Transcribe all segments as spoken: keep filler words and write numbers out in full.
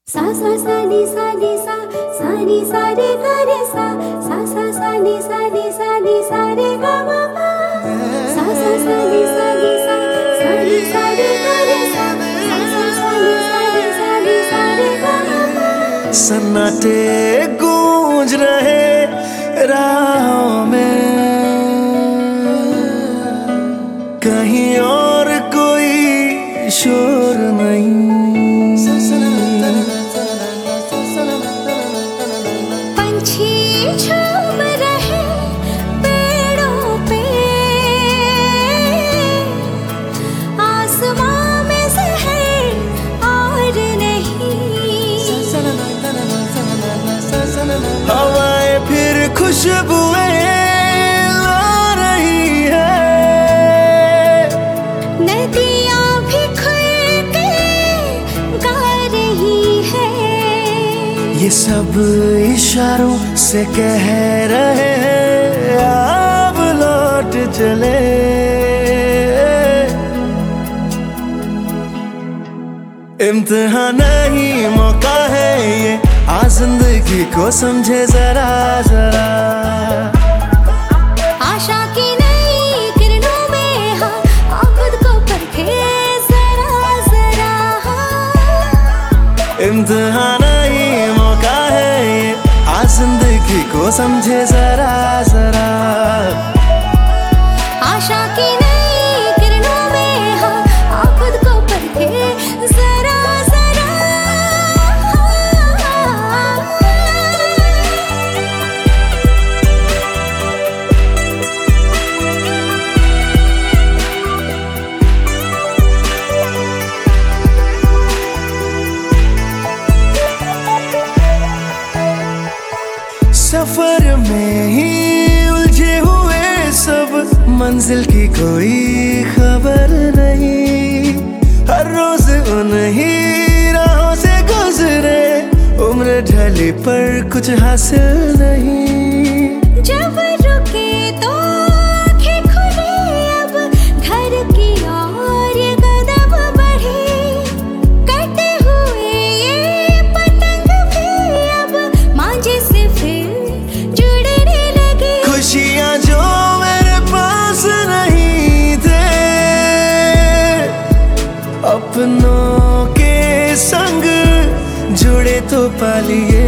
सा सा सा नी सा नी सा सा नी सा रे गा रे सा सा सा सा नी सा नी सा नी सा रे गा मा पा सा सा सा नी सा नी सा सा नी सा रे गा रे सा सा सा सा नी सा नी सा नी सा रे गा मा पा। सन्नाटे गूंज रहे राहों में, कहीं और कोई शोर नहीं। पंछी झूम रहे पेड़ों पे, आसमां में ज़हर और नहीं। हवाएं फिर खुशबुएं ला रही है, नदियाँ भी खुल के गा रही है। ये सब इशारों से कह रहे हैं अब लौट चले। इम्तिहान नहीं मौका है ये, आ जिंदगी को समझे जरा जरा। आशा की नई किरणों में हाँ, आ खुद को परखे जरा जरा। इम्तिहान नहीं मौका है ये, आ जिंदगी को समझे जरा जरा। आशा की नई किरणों में हाँ, आ खुद को परखे जरा जरा। सफर में ही उलझे हुए सब, मंजिल की कोई खबर नहीं। हर रोज उन्हीं राहों से गुजरे, उम्र ढली पर कुछ हासिल नहीं। जब रुके तो आंखें खुली, अब घर की ओर ये कदम बढ़े। कटे हुए ये पतंग भी अब मांझे से फिर जुड़ने लगे। खुशियाँ जो मेरे पास नहीं थे, अपनों के संग जुड़े तो पा लिए।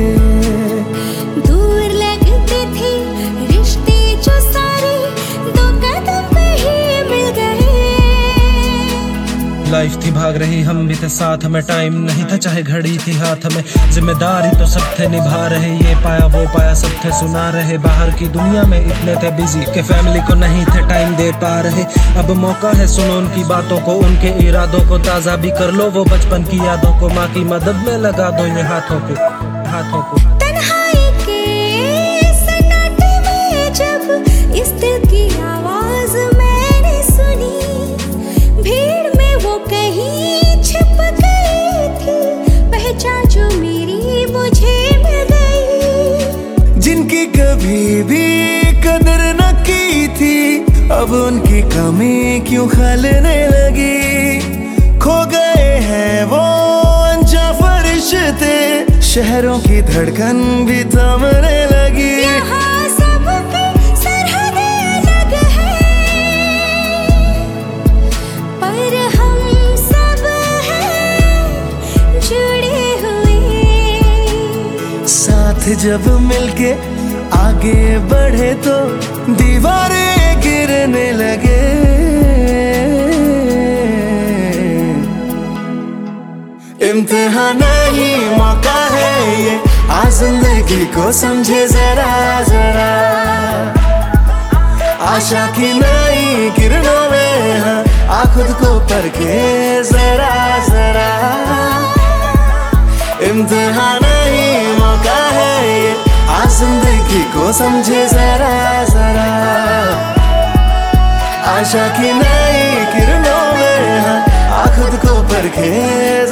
दूर लगते थे रिश्ते जो सारे, दो कदम पे ही मिल गए। लाइफ थी भाग रही, हम भी थे साथ में, टाइम नहीं था चाहे घड़ी थी हाथ में। जिम्मेदारी तो सब थे निभा रहे, ये पाया वो पाया सब थे सुना रहे। बाहर की दुनिया में इतने थे बिजी के फैमिली को नहीं थे टाइम दे पा रहे। अब मौका है सुनो उनकी बातों को, उनके इरादों को ताज़ा भी कर लो। वो बचपन की यादों को माँ की मदद में लगा दो ये हाथों को हाथों को। तन्हाई के सन्नाटे में जब इस दिल की आवाज मैंने सुनी, भीड़ में वो कहीं छिप गई थी, पहचान जो मेरी मुझे मिल गई। जिनकी कभी भी कदर न की थी, अब उनकी कमी क्यों खलने लगी। खो गए हैं वो अनजान फरिश्ते, शहरों की धड़कन भी थमने लगी। यहाँ सबकी सरहदें अलग हैं, पर हम सब हैं जुड़े हुए। साथ जब मिलके आगे बढ़े तो दीवारें गिरने लगे। इम्तिहान नहीं मौका है ये, आ जिंदगी को समझे जरा जरा। आशा की नई किरणों में हाँ, आ खुद को परखे जरा जरा। इम्तिहान नहीं मौका है ये, आ जिंदगी को समझे जरा जरा। आशा की नई किरणों में हाँ, आ खुद को परखे